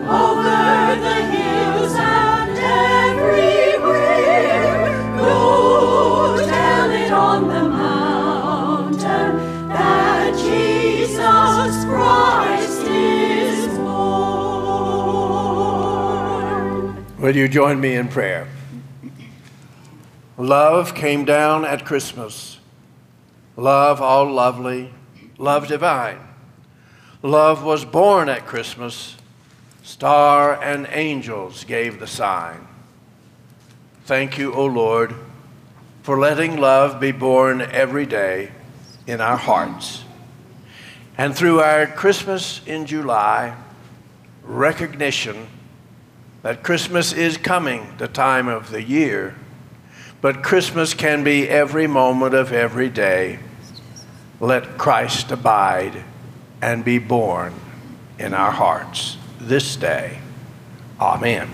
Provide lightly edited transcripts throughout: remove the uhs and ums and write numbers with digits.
over the hills and everywhere. Go tell it on the mountain that Jesus Christ is born. Will you join me in prayer? Love came down at Christmas. Love all lovely, love divine. Love was born at Christmas. Star and angels gave the sign. Thank you, O Lord, for letting love be born every day in our hearts. And through our Christmas in July, recognition that Christmas is coming, the time of the year, but Christmas can be every moment of every day. Let Christ abide and be born in our hearts this day. Amen.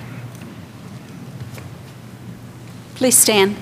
Please stand.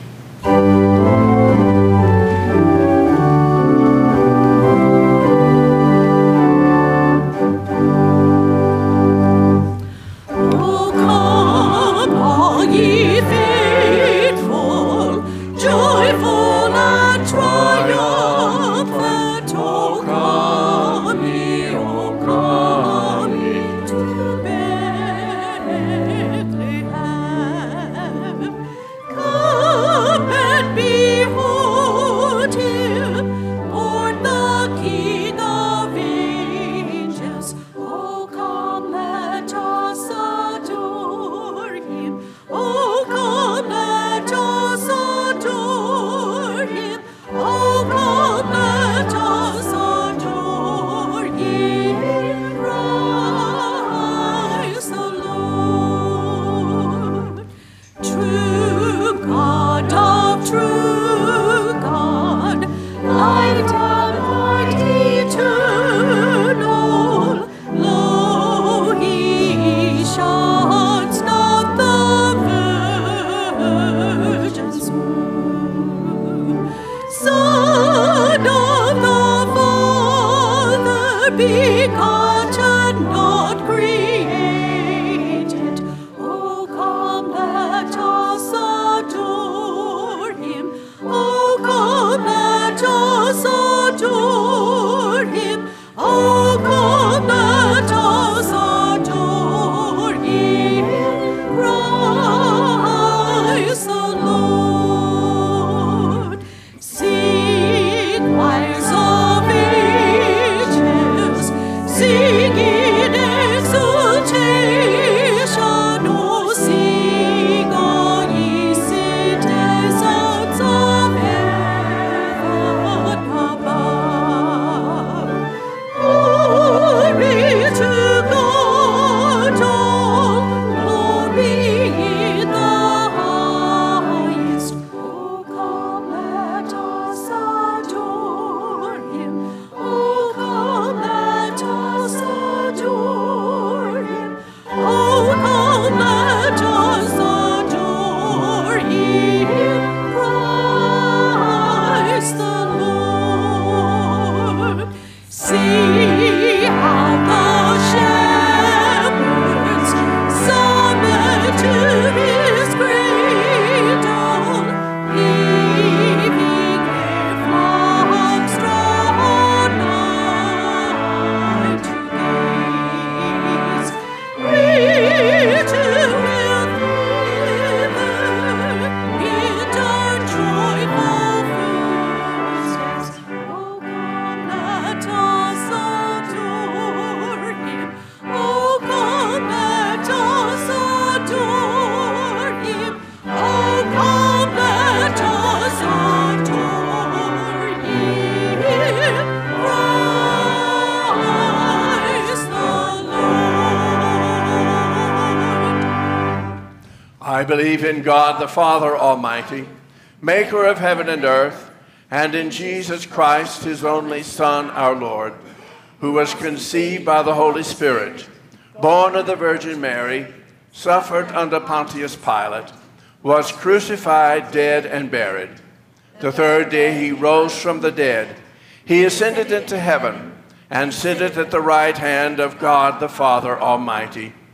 I believe in God the Father Almighty, maker of heaven and earth, and in Jesus Christ, his only Son, our Lord, who was conceived by the Holy Spirit, born of the Virgin Mary, suffered under Pontius Pilate, was crucified, dead, and buried. The third day he rose from the dead. He ascended into heaven and sitteth at the right hand of God the Father Almighty.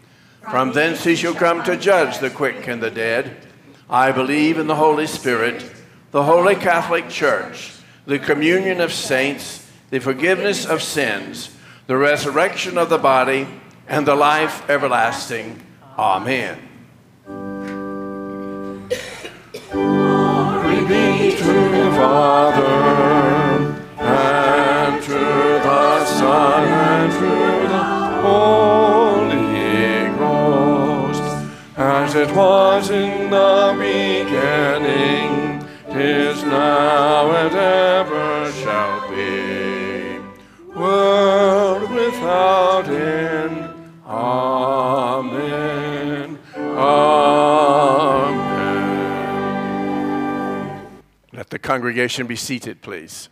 From thence he shall come to judge the quick and the dead. I believe in the Holy Spirit, the Holy Catholic Church, the communion of saints, the forgiveness of sins, the resurrection of the body, and the life everlasting. Amen. Glory be to the Father, and to the Son, and to the Holy Ghost, as it was in the beginning, 'tis now, and ever shall be, world without end. Amen. Amen. Let the congregation be seated, please.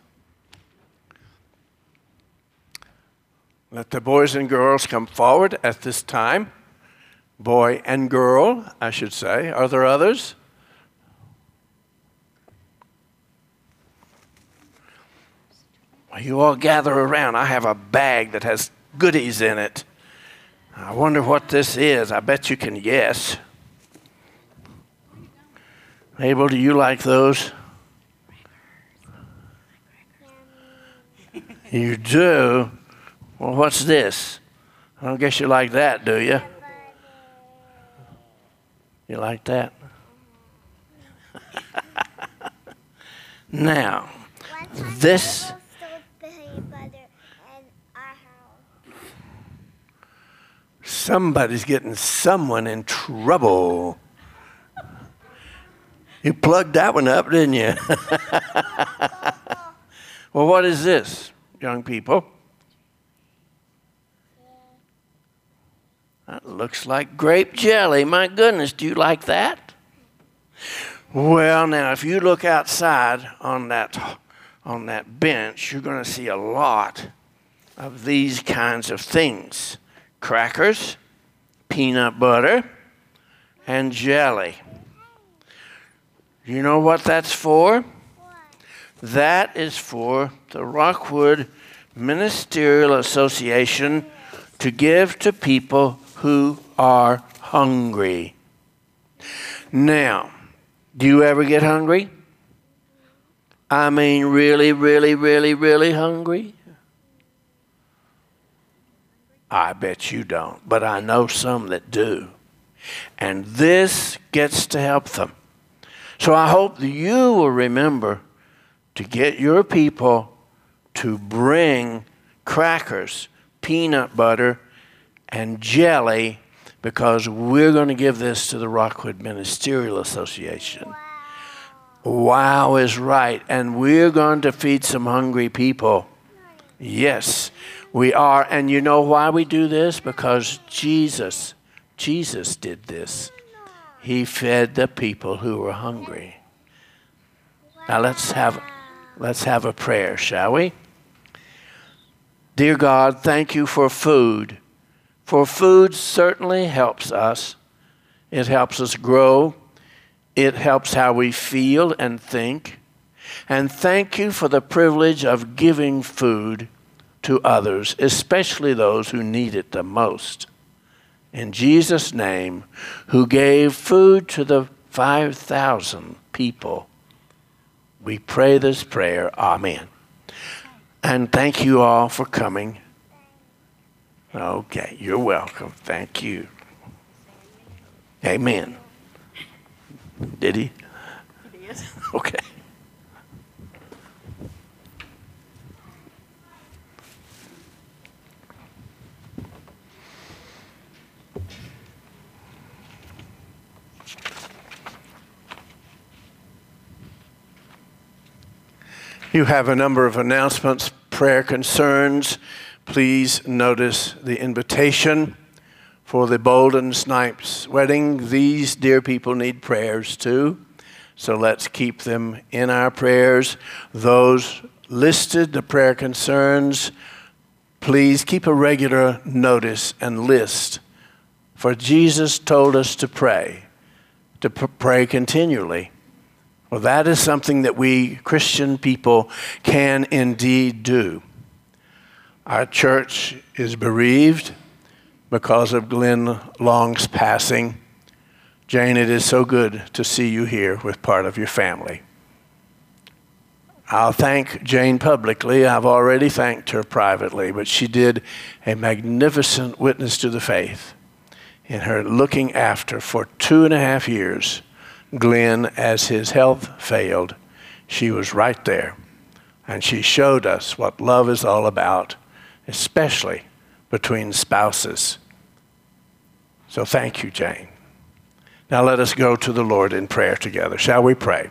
Let the boys and girls come forward at this time. Boy and girl, I should say. Are there others? You all gather around. I have a bag that has goodies in it. I wonder what this is. I bet you can guess. Abel, do you like those? You do? Well, what's this? I don't guess you like that, do you? You like that? Now, this... Somebody's getting someone in trouble. You plugged that one up, didn't you? Well, what is this, young people? That looks like grape jelly. My goodness, do you like that? Well, now, if you look outside on that bench, you're going to see a lot of these kinds of things. Crackers, peanut butter, and jelly. You know what that's for? That is for the Rockwood Ministerial Association to give to people who are hungry. Now, do you ever get hungry? I mean, really, really, really, really hungry? I bet you don't, but I know some that do. And this gets to help them. So I hope that you will remember to get your people to bring crackers, peanut butter, and jelly, because we're going to give this to the Rockwood Ministerial Association. Wow is right, and we're going to feed some hungry people. Yes, we are. And you know why we do this? Because Jesus did this. He fed the people who were hungry. Now let's have a prayer, shall we? Dear God, thank you for food. For food certainly helps us. It helps us grow. It helps how we feel and think. And thank you for the privilege of giving food to others, especially those who need it the most. In Jesus' name, who gave food to the 5,000 people, we pray this prayer. Amen. And thank you all for coming. Okay, you're welcome. Thank you. Amen. Did he? He did. Okay. You have a number of announcements, prayer concerns. Please notice the invitation for the Bolden Snipes wedding. These dear people need prayers too, so let's keep them in our prayers. Those listed, the prayer concerns, please keep a regular notice and list. For Jesus told us to pray continually. Well, that is something that we Christian people can indeed do. Our church is bereaved. because of Glenn Long's passing. Jane, it is so good to see you here with part of your family. I'll thank Jane publicly. I've already thanked her privately, but she did a magnificent witness to the faith in her looking after for 2.5 years Glenn as his health failed. She was right there, and she showed us what love is all about, especially between spouses. So thank you, Jane. Now let us go to the Lord in prayer together. Shall we pray?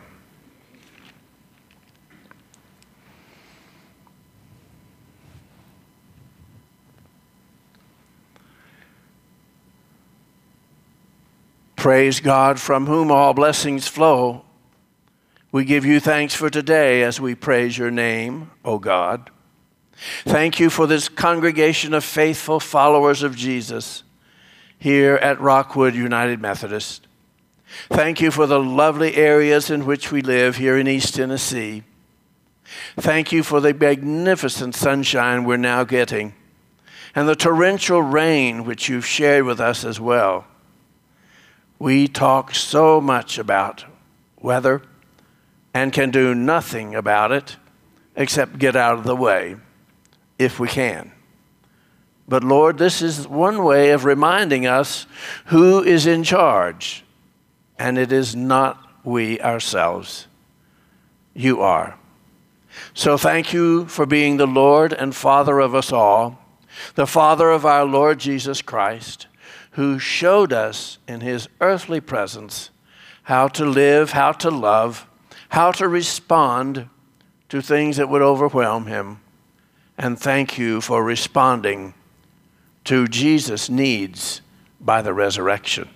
Praise God, from whom all blessings flow. We give you thanks for today as we praise your name, O God. Thank you for this congregation of faithful followers of Jesus here at Rockwood United Methodist. Thank you for the lovely areas in which we live here in East Tennessee. Thank you for the magnificent sunshine we're now getting and the torrential rain which you've shared with us as well. We talk so much about weather and can do nothing about it except get out of the way if we can. But Lord, this is one way of reminding us who is in charge, and it is not we ourselves. You are. So thank you for being the Lord and Father of us all, the Father of our Lord Jesus Christ, who showed us in his earthly presence how to live, how to love, how to respond to things that would overwhelm him. And thank you for responding to Jesus' needs by the resurrection.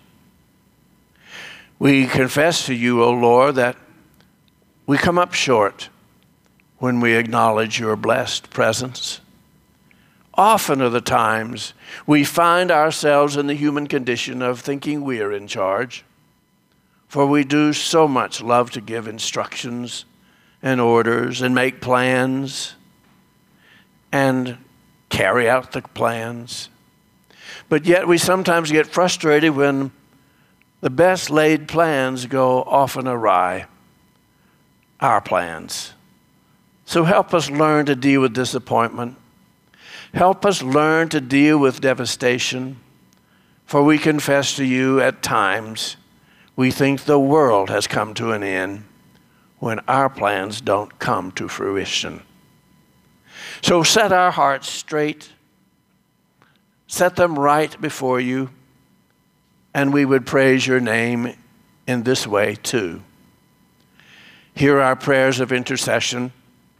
We confess to you, O Lord, that we come up short when we acknowledge your blessed presence. Often are the times we find ourselves in the human condition of thinking we are in charge, for we do so much love to give instructions and orders and make plans and carry out the plans. But yet we sometimes get frustrated when the best laid plans go often awry, our plans. So help us learn to deal with disappointment. Help us learn to deal with devastation, for we confess to you at times we think the world has come to an end when our plans don't come to fruition. So set our hearts straight, set them right before you, and we would praise your name in this way too. Hear our prayers of intercession.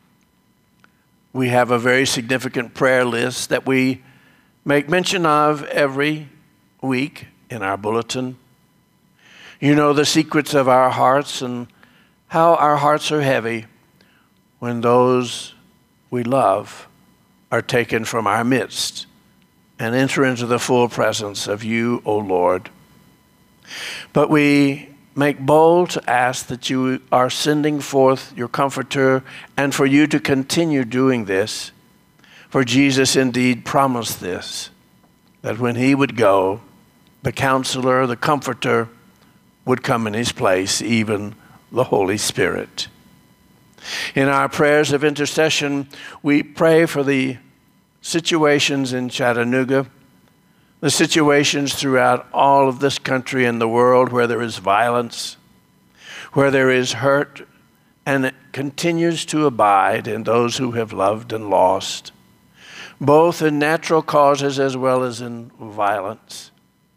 We have a very significant prayer list that we make mention of every week in our bulletin. You know the secrets of our hearts and how our hearts are heavy when those we love are taken from our midst and enter into the full presence of you, O Lord. But we make bold to ask that you are sending forth your Comforter and for you to continue doing this. For Jesus indeed promised this, that when he would go, the Counselor, the Comforter, would come in his place, even the Holy Spirit. In our prayers of intercession, we pray for the situations in Chattanooga, the situations throughout all of this country and the world where there is violence, where there is hurt, and it continues to abide in those who have loved and lost, both in natural causes as well as in violence.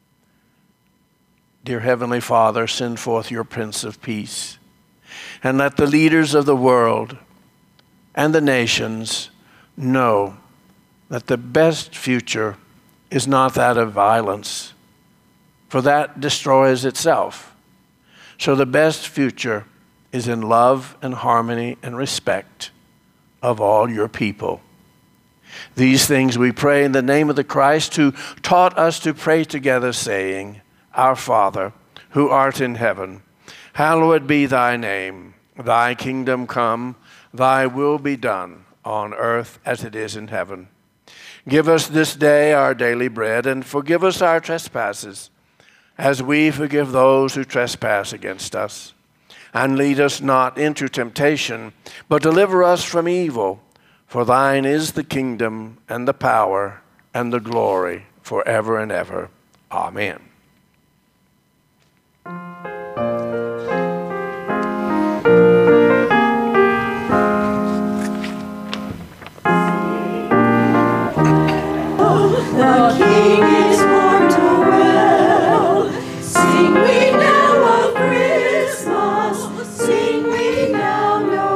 Dear Heavenly Father, send forth your Prince of Peace, and let the leaders of the world and the nations know that the best future is not that of violence, for that destroys itself. So the best future is in love and harmony and respect of all your people. These things we pray in the name of the Christ, who taught us to pray together, saying, Our Father, who art in heaven, hallowed be thy name. Thy kingdom come, thy will be done on earth as it is in heaven. Give us this day our daily bread, and forgive us our trespasses, as we forgive those who trespass against us. And lead us not into temptation, but deliver us from evil. For thine is the kingdom, and the power, and the glory, forever and ever. Amen. The King is born to well. Sing we now of Christmas. Sing we now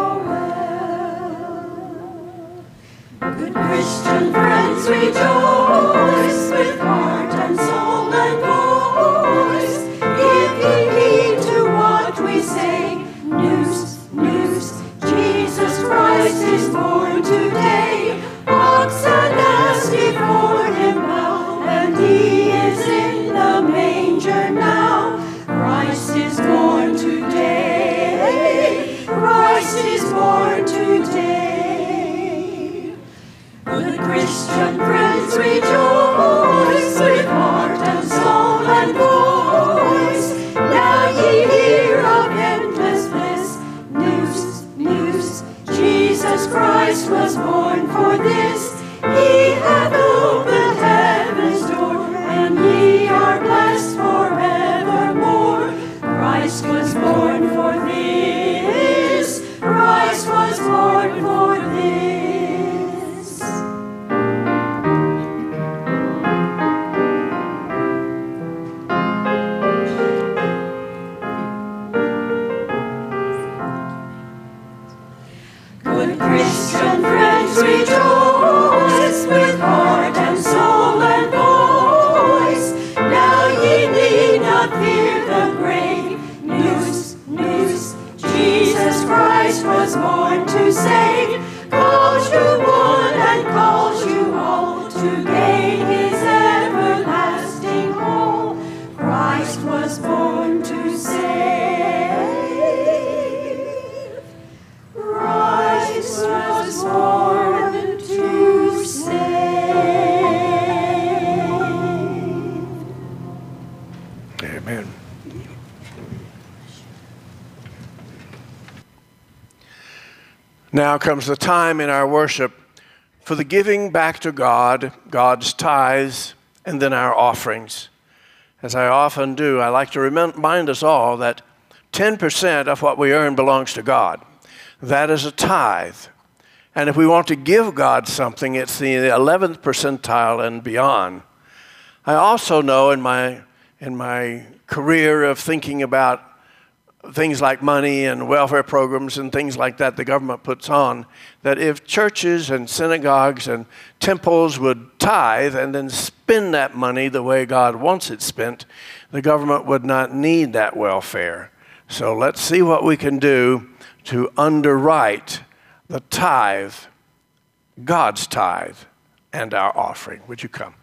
Noel. Good Christian friends, rejoice with heart and soul and voice. Give ye heed to what we say. News, news, Jesus Christ is born today. Ox and ass before him bow, and he is in the manger now. Christ is born today. Christ is born today. Good Christian friends, rejoice with heart and soul and voice. Now ye hear of endless bliss. News, news, Jesus Christ was born for this. He hath opened heaven's door, and ye are blessed forevermore. Christ was born for this. Christ was born for this. Good Christian friends, rejoice with heart and soul and voice. Now ye need not fear the grave. News, news, Jesus Christ was born to save. Calls you one and calls you all to gain his everlasting whole. Christ was born to save. Christ was born to save. Amen. Now comes the time in our worship for the giving back to God, God's tithes, and then our offerings. As I often do, I like to remind us all that 10% of what we earn belongs to God. That is a tithe. And if we want to give God something, it's the 11th percentile and beyond. I also know in my career of thinking about things like money and welfare programs and things like that the government puts on, that if churches and synagogues and temples would tithe and then spend that money the way God wants it spent, the government would not need that welfare. So let's see what we can do to underwrite the tithe, God's tithe, and our offering. Would you come?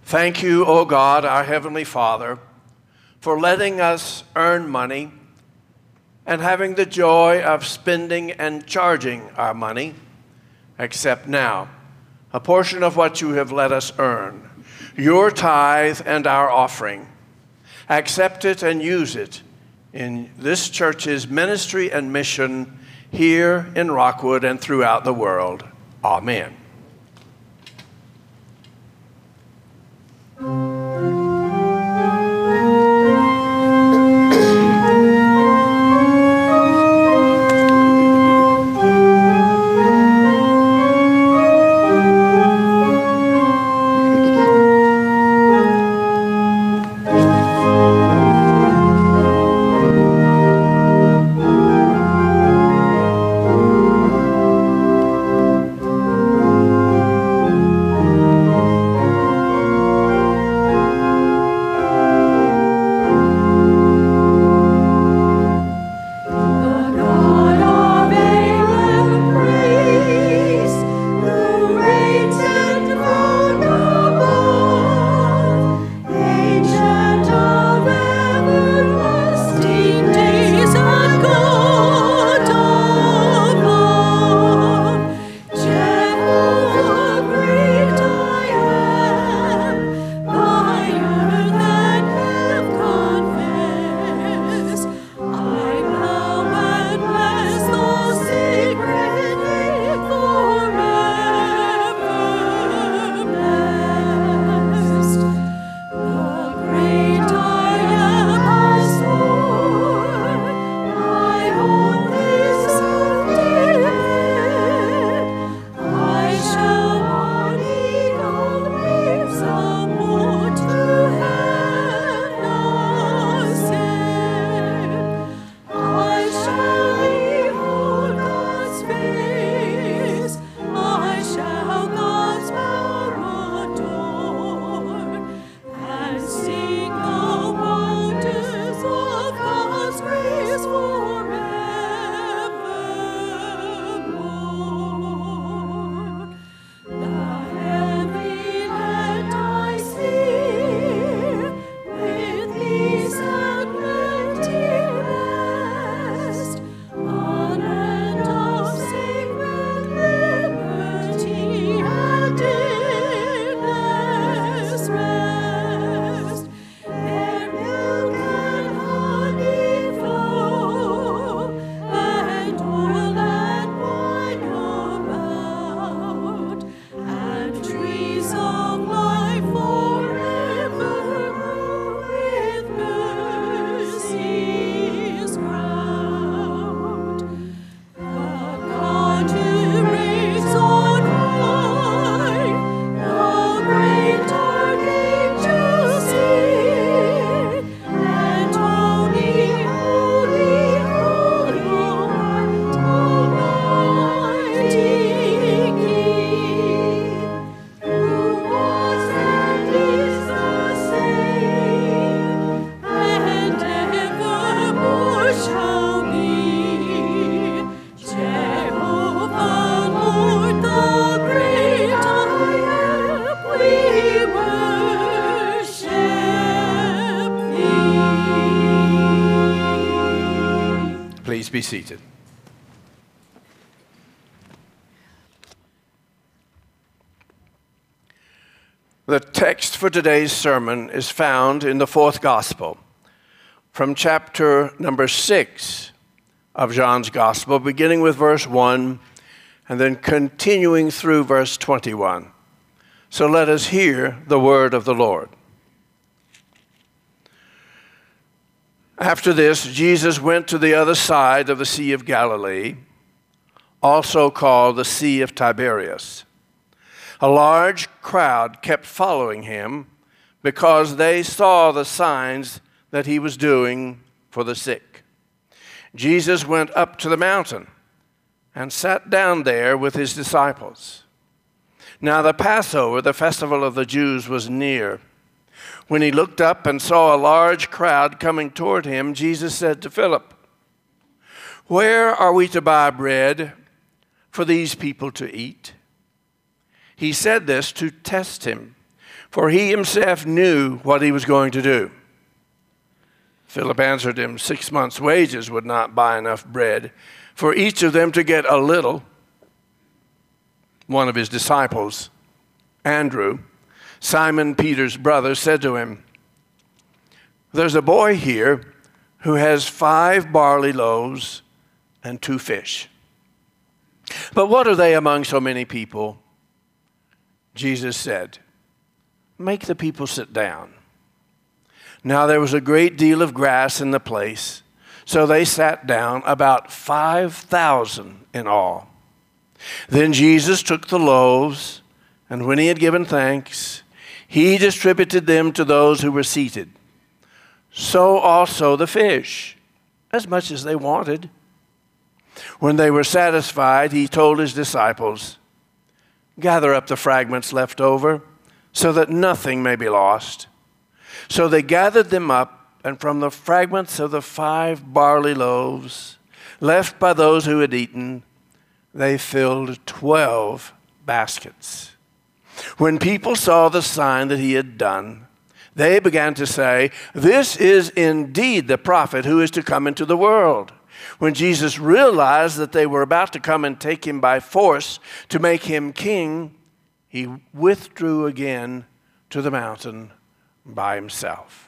Thank you, O God, our Heavenly Father, for letting us earn money and having the joy of spending and charging our money. Accept now a portion of what you have let us earn, your tithe and our offering. Accept it and use it in this church's ministry and mission here in Rockwood and throughout the world. Amen. Please be seated. The text for today's sermon is found in the fourth gospel, from chapter number 6 of John's gospel, beginning with verse 1 and then continuing through verse 21. So let us hear the word of the Lord. After this, Jesus went to the other side of the Sea of Galilee, also called the Sea of Tiberias. A large crowd kept following him because they saw the signs that he was doing for the sick. Jesus went up to the mountain and sat down there with his disciples. Now the Passover, the festival of the Jews, was near. When he looked up and saw a large crowd coming toward him, Jesus said to Philip, "Where are we to buy bread for these people to eat?" He said this to test him, for he himself knew what he was going to do. Philip answered him, 6 months' wages would not buy enough bread for each of them to get a little. One of his disciples, Andrew, Simon Peter's brother, said to him, there's a boy here who has 5 barley loaves and 2 fish. But what are they among so many people? Jesus said, make the people sit down. Now there was a great deal of grass in the place, so they sat down, about 5,000 in all. Then Jesus took the loaves, and when he had given thanks, he distributed them to those who were seated. So also the fish, as much as they wanted. When they were satisfied, he told his disciples, gather up the fragments left over, so that nothing may be lost. So they gathered them up, and from the fragments of the 5 barley loaves left by those who had eaten, they filled 12 baskets. When people saw the sign that he had done, they began to say, this is indeed the prophet who is to come into the world. When Jesus realized that they were about to come and take him by force to make him king, he withdrew again to the mountain by himself.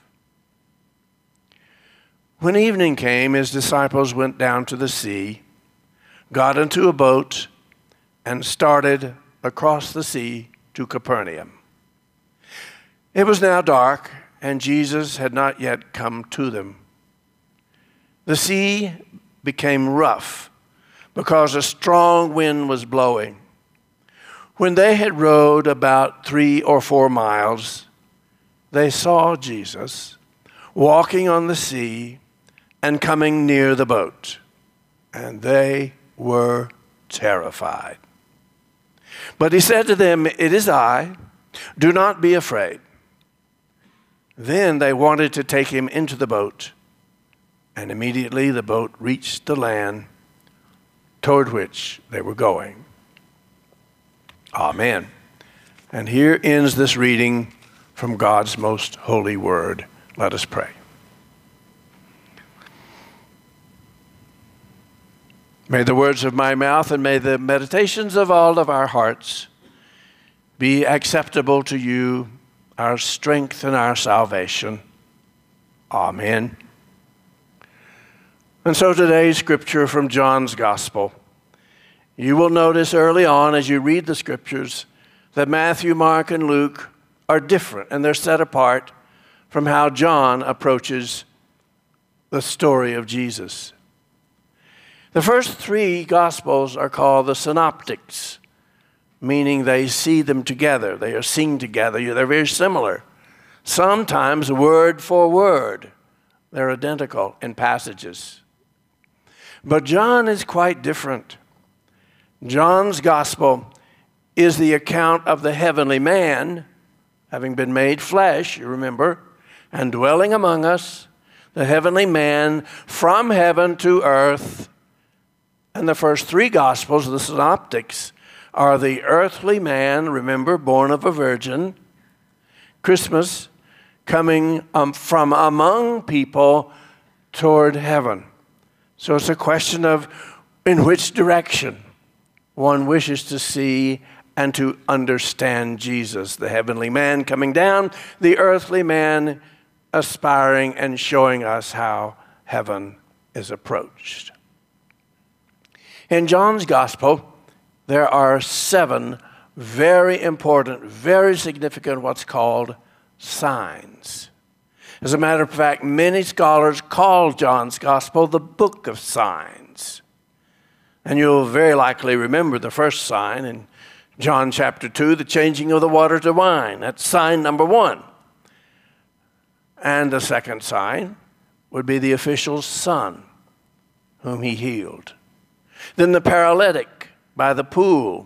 When evening came, his disciples went down to the sea, got into a boat, and started across the sea to Capernaum. It was now dark, and Jesus had not yet come to them. The sea became rough because a strong wind was blowing. When they had rowed about 3 or 4 miles, they saw Jesus walking on the sea and coming near the boat, and they were terrified. But he said to them, it is I, do not be afraid. Then they wanted to take him into the boat, and immediately the boat reached the land toward which they were going. Amen. And here ends this reading from God's most holy word. Let us pray. May the words of my mouth and may the meditations of all of our hearts be acceptable to you, our strength and our salvation. Amen. And so today's scripture from John's Gospel. You will notice early on as you read the scriptures that Matthew, Mark, and Luke are different, and they're set apart from how John approaches the story of Jesus. The first 3 Gospels are called the synoptics, meaning they see them together. They are seen together. They're very similar. Sometimes word for word, they're identical in passages. But John is quite different. John's Gospel is the account of the heavenly man, having been made flesh, you remember, and dwelling among us, the heavenly man from heaven to earth. And the first 3 Gospels, the synoptics, are the earthly man, remember, born of a virgin, Christmas, coming from among people toward heaven. So it's a question of in which direction one wishes to see and to understand Jesus, the heavenly man coming down, the earthly man aspiring and showing us how heaven is approached. In John's Gospel, there are 7 very important, very significant, what's called signs. As a matter of fact, many scholars call John's Gospel the book of signs. And you'll very likely remember the first sign in John chapter 2, the changing of the water to wine. That's sign number 1. And the second sign would be the official's son, whom he healed. Then the paralytic by the pool,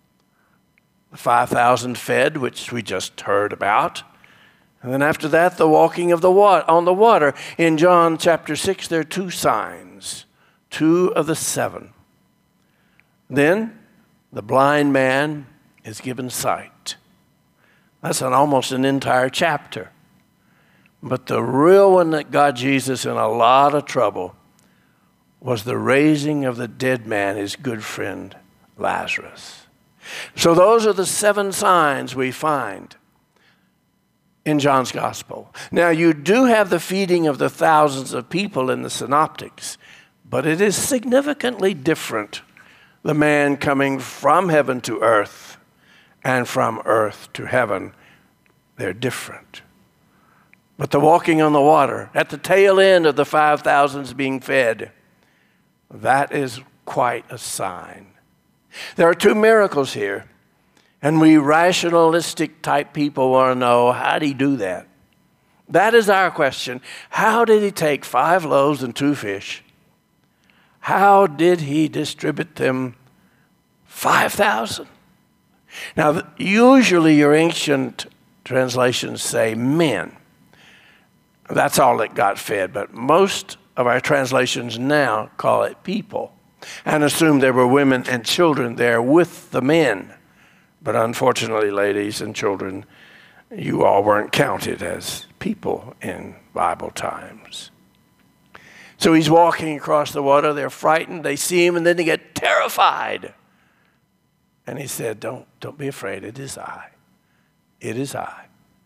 the 5,000 fed, which we just heard about. And then after that, the walking of on the water. In John chapter 6, there are 2 signs, 2 of the 7. Then the blind man is given sight. That's almost an entire chapter. But the real one that got Jesus in a lot of trouble was the raising of the dead man, his good friend Lazarus. So those are the 7 signs we find in John's gospel. Now, you do have the feeding of the thousands of people in the synoptics, but it is significantly different. The man coming from heaven to earth and from earth to heaven, they're different. But the walking on the water, at the tail end of the 5,000s being fed, that is quite a sign. There are 2 miracles here, and we rationalistic type people want to know, how did he do that? That is our question. How did he take 5 loaves and 2 fish? How did he distribute them? 5,000. Now, usually your ancient translations say men. That's all that got fed, but most of our translations now call it people and assume there were women and children there with the men. But unfortunately, ladies and children, you all weren't counted as people in Bible times. So he's walking across the water. They're frightened. They see him, and then they get terrified. And he said, don't be afraid. It is I. It is I.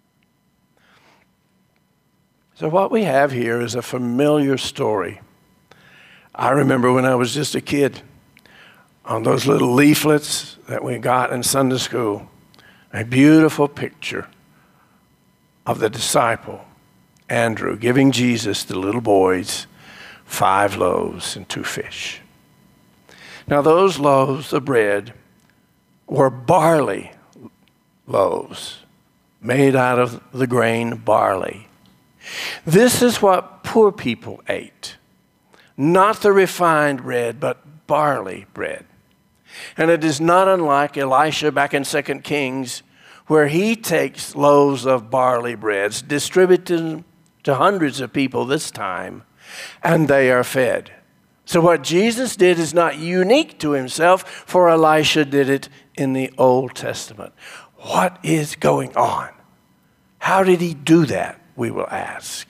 So what we have here is a familiar story. I remember when I was just a kid, on those little leaflets that we got in Sunday school, a beautiful picture of the disciple, Andrew, giving Jesus, the little boys, 5 loaves and 2 fish. Now those loaves of bread were barley loaves made out of the grain barley. This is what poor people ate. Not the refined bread, but barley bread. And it is not unlike Elisha back in 2 Kings, where he takes loaves of barley breads, distributes them to hundreds of people this time, and they are fed. So what Jesus did is not unique to himself, for Elisha did it in the Old Testament. What is going on? How did he do that, we will ask.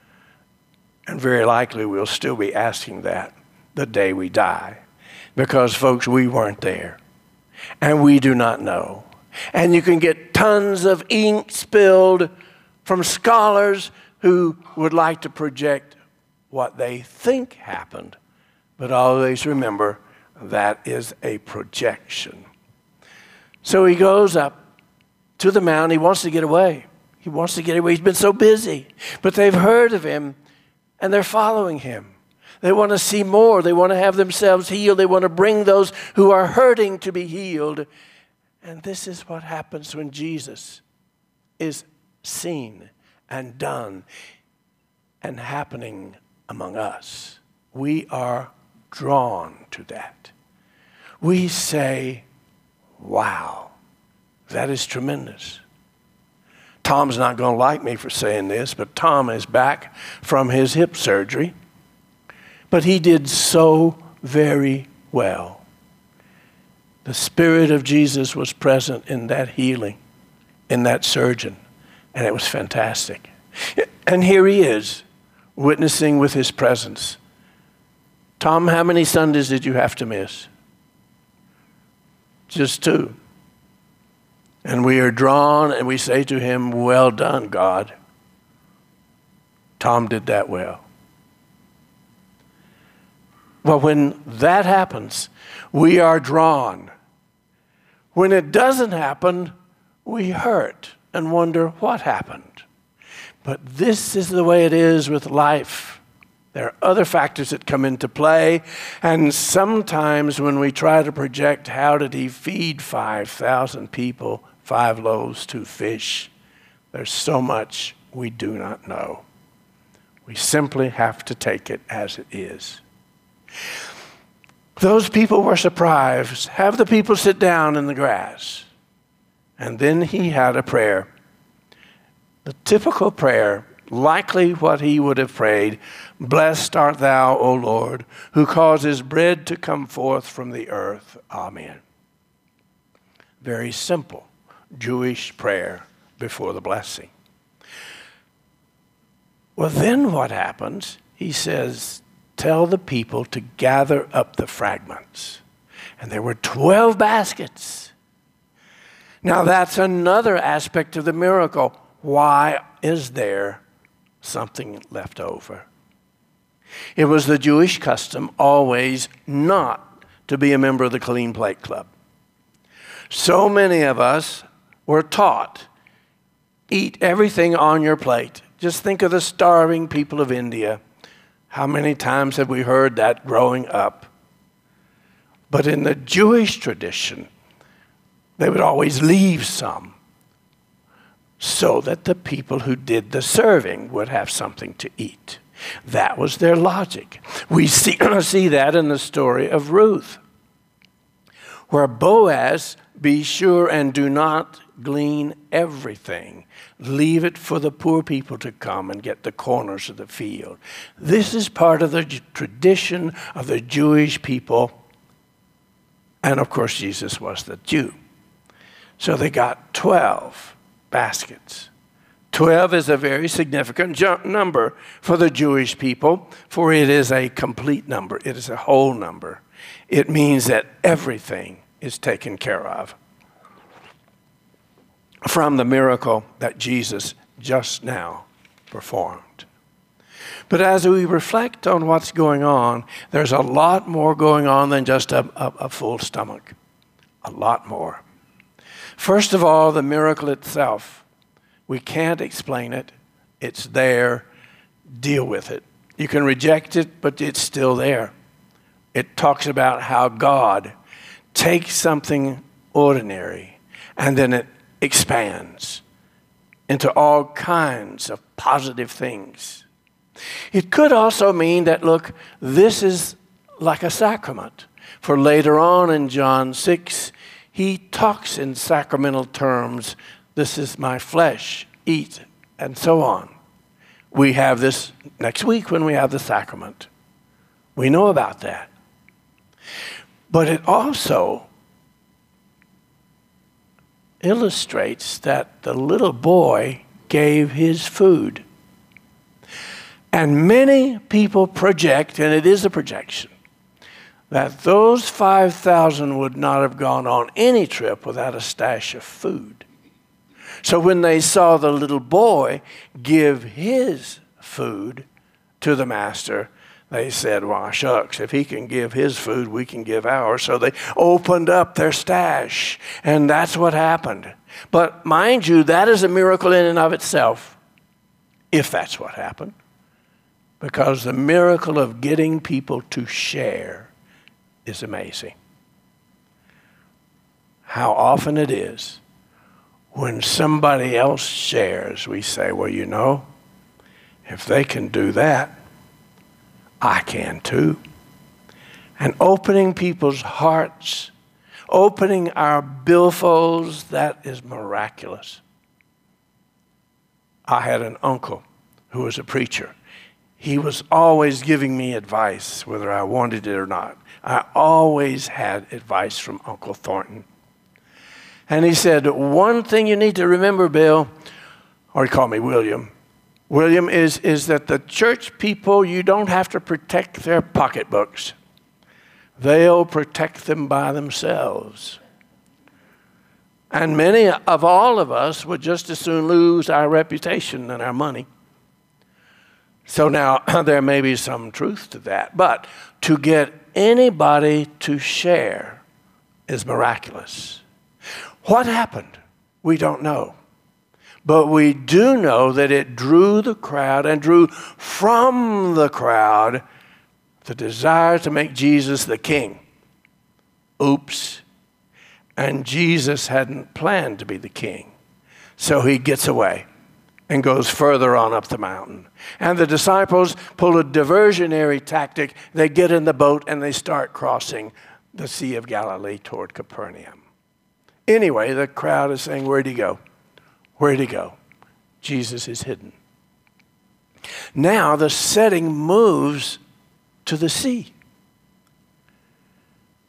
And very likely we'll still be asking that the day we die. Because, folks, we weren't there. And we do not know. And you can get tons of ink spilled from scholars who would like to project what they think happened. But always remember, that is a projection. So he goes up to the mountain. He wants to get away. He wants to get away. He's been so busy. But they've heard of him, and they're following him. They want to see more. They want to have themselves healed. They want to bring those who are hurting to be healed. And this is what happens when Jesus is seen and done and happening among us. We are drawn to that. We say, wow, that is tremendous. Tom's not going to like me for saying this, but Tom is back from his hip surgery. But he did so very well. The Spirit of Jesus was present in that healing, in that surgeon, and it was fantastic. And here he is, witnessing with his presence. Tom, how many Sundays did you have to miss? Just 2. And we are drawn and we say to him, well done, God. Tom did that well. Well, when that happens, we are drawn. When it doesn't happen, we hurt and wonder what happened. But this is the way it is with life. There are other factors that come into play, and sometimes when we try to project how did he feed 5,000 people, 5 loaves, 2 fish, there's so much we do not know. We simply have to take it as it is. Those people were surprised. Have the people sit down in the grass. And then he had a prayer. The typical prayer, likely what he would have prayed, blessed art thou, O Lord, who causes bread to come forth from the earth. Amen. Very simple Jewish prayer. before the blessing. Well, then what happens? He says, tell the people to gather up the fragments. And there were 12 baskets. Now that's another aspect of the miracle. Why is there something left over? It was the Jewish custom always not to be a member of the Clean Plate Club. So many of us were taught, eat everything on your plate. Just think of the starving people of India. How many times have we heard that growing up? But in the Jewish tradition, they would always leave some so that the people who did the serving would have something to eat. That was their logic. We see that in the story of Ruth, where Boaz, be sure and do not glean everything. Leave it for the poor people to come and get the corners of the field. This is part of the tradition of the Jewish people. And of course, Jesus was the Jew. So they got 12 baskets. 12 is a very significant number for the Jewish people, for it is a complete number. It is a whole number. It means that everything is taken care of from the miracle that Jesus just now performed. But as we reflect on what's going on, there's a lot more going on than just a full stomach. A lot more. First of all, the miracle itself. We can't explain it. It's there. Deal with it. You can reject it, but it's still there. It talks about how God takes something ordinary and then it expands into all kinds of positive things. It could also mean that, look, this is like a sacrament. For later on in John 6, he talks in sacramental terms. This is my flesh, eat, and so on. We have this next week when we have the sacrament. We know about that. But it also illustrates that the little boy gave his food. And many people project, and it is a projection, that those 5,000 would not have gone on any trip without a stash of food. So when they saw the little boy give his food to the master, they said, well, shucks, if he can give his food, we can give ours. So they opened up their stash, and that's what happened. But mind you, that is a miracle in and of itself, if that's what happened. Because the miracle of getting people to share is amazing. How often it is when somebody else shares, we say, well, you know, if they can do that, I can too. And opening people's hearts, opening our billfolds, that is miraculous. I had an uncle who was a preacher. He was always giving me advice, whether I wanted it or not. I always had advice from Uncle Thornton. And he said, one thing you need to remember, Bill, or he called me William. William, is that the church people, you don't have to protect their pocketbooks. They'll protect them by themselves. And many of all of us would just as soon lose our reputation than our money. So now there may be some truth to that. But to get anybody to share is miraculous. What happened? We don't know. But we do know that it drew the crowd and drew from the crowd the desire to make Jesus the king. Oops. And Jesus hadn't planned to be the king. So he gets away and goes further on up the mountain. And the disciples pull a diversionary tactic. They get in the boat and they start crossing the Sea of Galilee toward Capernaum. Anyway, the crowd is saying, where'd he go? Where'd he go? Jesus is hidden. Now the setting moves to the sea.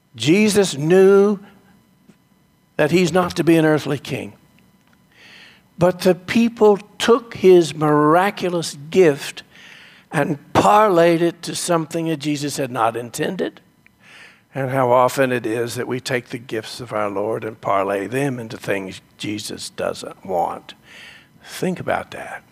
Jesus knew that he's not to be an earthly king. But the people took his miraculous gift and parlayed it to something that Jesus had not intended. And how often it is that we take the gifts of our Lord and parlay them into things Jesus doesn't want. Think about that.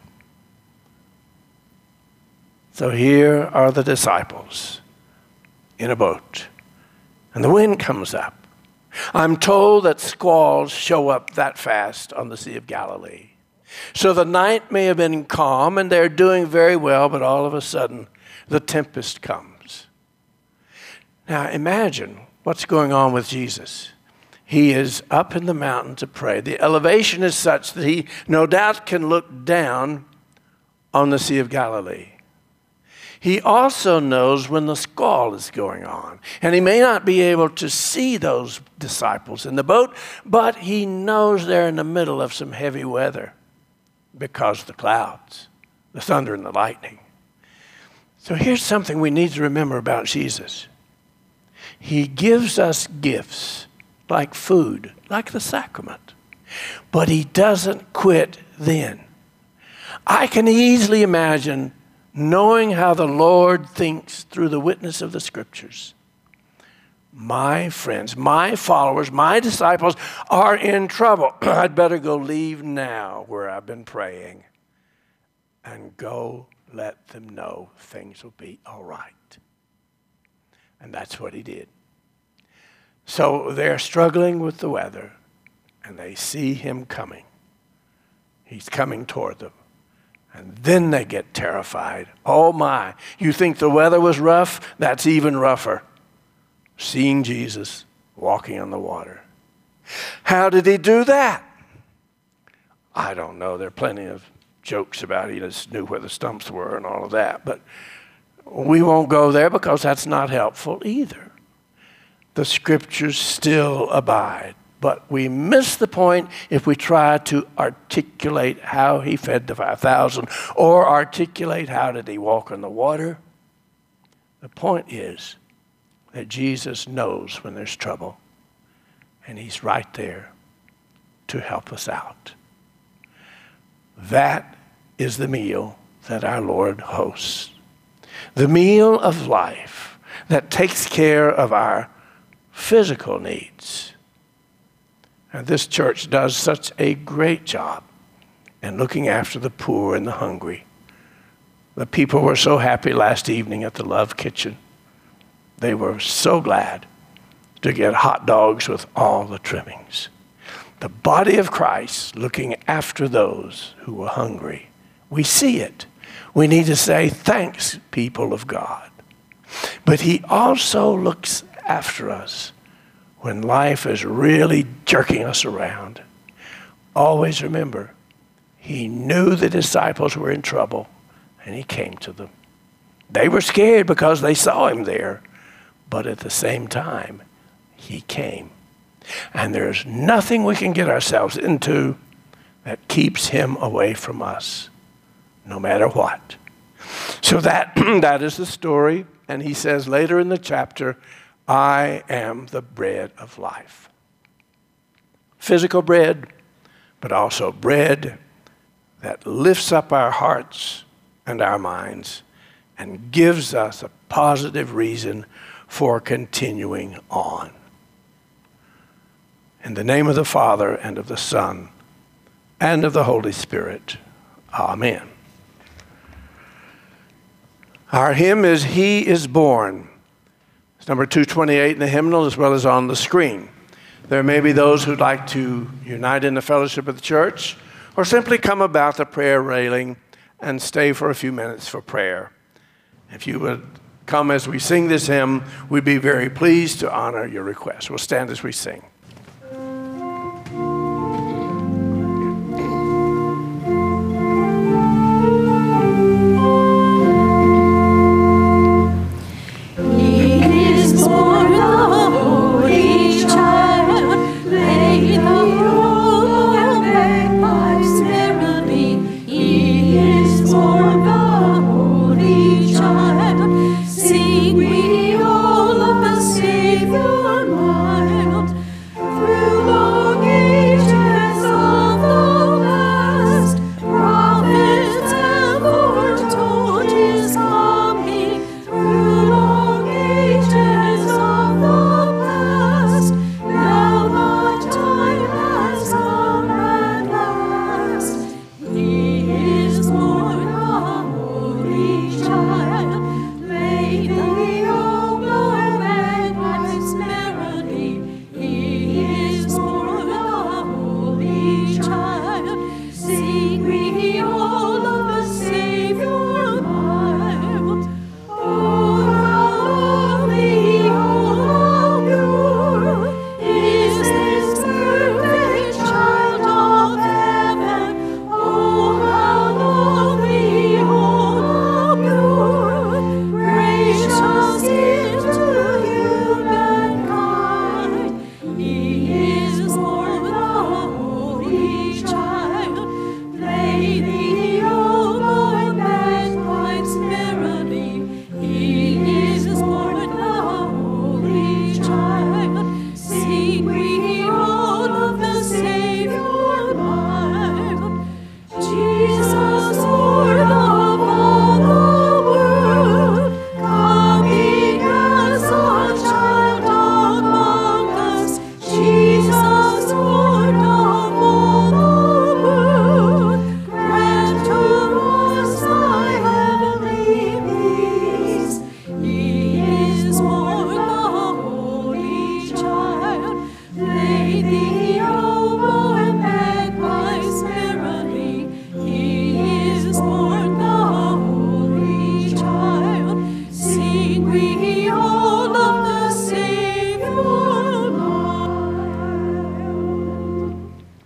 So here are the disciples in a boat, and the wind comes up. I'm told that squalls show up that fast on the Sea of Galilee. So the night may have been calm, and they're doing very well, but all of a sudden, the tempest comes. Now imagine what's going on with Jesus. He is up in the mountain to pray. The elevation is such that he no doubt can look down on the Sea of Galilee. He also knows when the squall is going on. And he may not be able to see those disciples in the boat, but he knows they're in the middle of some heavy weather because of the clouds, the thunder and the lightning. So here's something we need to remember about Jesus. He gives us gifts like food, like the sacrament, but he doesn't quit then. I can easily imagine knowing how the Lord thinks through the witness of the Scriptures. My friends, my followers, my disciples are in trouble. I'd better go leave now where I've been praying and go let them know things will be all right. And that's what he did. So they're struggling with the weather, and they see him coming. He's coming toward them. And then they get terrified. Oh my, you think the weather was rough? That's even rougher. Seeing Jesus walking on the water. How did he do that? I don't know. There are plenty of jokes about he just knew where the stumps were and all of that. But we won't go there because that's not helpful either. The Scriptures still abide. But we miss the point if we try to articulate how he fed the 5,000 or articulate how did he walk on the water. The point is that Jesus knows when there's trouble, and he's right there to help us out. That is the meal that our Lord hosts. The meal of life that takes care of our physical needs. And this church does such a great job in looking after the poor and the hungry. The people were so happy last evening at the Love Kitchen. They were so glad to get hot dogs with all the trimmings. The body of Christ looking after those who were hungry. We see it. We need to say, thanks, people of God. But he also looks after us when life is really jerking us around. Always remember, he knew the disciples were in trouble, and he came to them. They were scared because they saw him there, but at the same time, he came. And there's nothing we can get ourselves into that keeps him away from us, no matter what. So that is the story, and he says later in the chapter, I am the bread of life. Physical bread, but also bread that lifts up our hearts and our minds and gives us a positive reason for continuing on. In the name of the Father, and of the Son, and of the Holy Spirit. Amen. Our hymn is He is Born. Number 228 in the hymnal as well as on the screen. There may be those who'd like to unite in the fellowship of the church or simply come about the prayer railing and stay for a few minutes for prayer. If you would come as we sing this hymn, we'd be very pleased to honor your request. We'll stand as we sing. Sing we all of the Savior mild,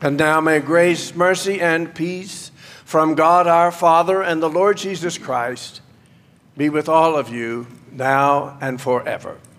And now may grace, mercy, and peace from God our Father and the Lord Jesus Christ be with all of you now and forever.